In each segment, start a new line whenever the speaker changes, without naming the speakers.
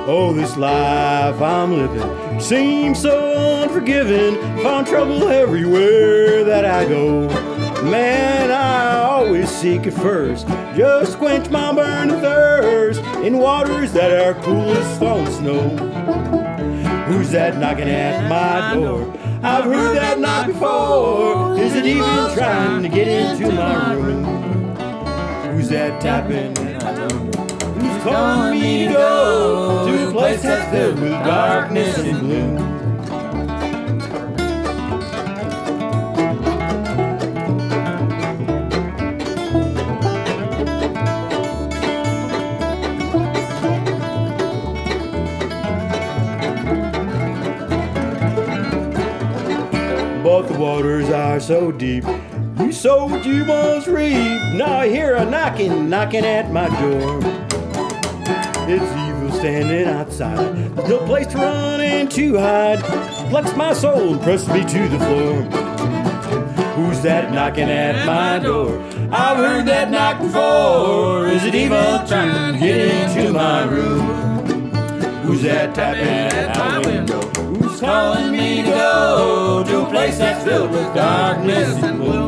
Oh, this life I'm living seems so unforgiving. Found trouble everywhere that I go. Man, I always seek it first, just quench my burning thirst in waters that are cool as falling snow. Who's that knocking at my door? I've heard that knock before. Is it even trying to get into my room? Who's that tapping at my door? Who's calling me to go to a place that's filled with darkness and gloom? But the waters are so deep, you sow what you must reap. Now I hear a knocking at my door. It's evil standing outside, there's no place to run and to hide. Plucks my soul and presses me to the floor. Who's that knocking at my door? I've heard that knock before. Is it evil trying to get into my room? Who's that tapping at my window? Who's calling me to go to a place that's filled with darkness and gloom?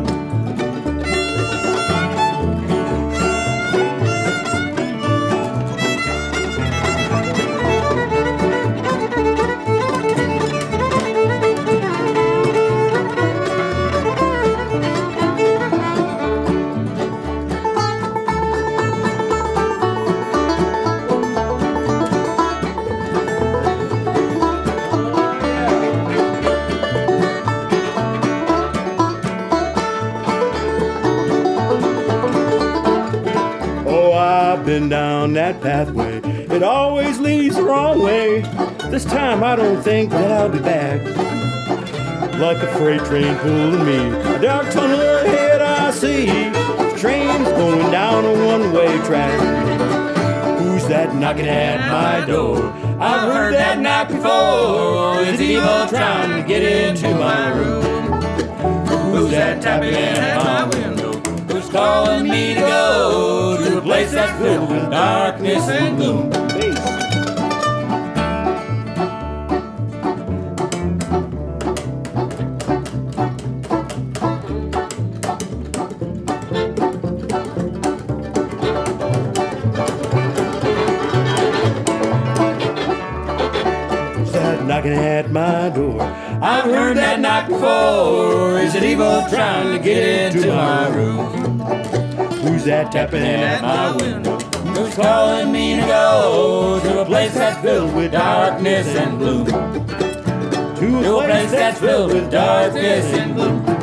I've been down that pathway, it always leads the wrong way. This time I don't think that I'll be back. Like a freight train pulling me, a dark tunnel ahead I see. The train's going down a one-way track. Who's that knocking at my door? I've heard that knock before. Is evil trying to get into my room? Who's that tapping at my window? Who's calling me to go to a place that's filled with darkness and gloom? Who's that knocking at my door? I've heard that knock before. Is it evil trying to get into my room? Who's that tapping at my window? Who's calling me to go to a place that's filled with darkness and gloom? To a place that's filled with darkness and gloom.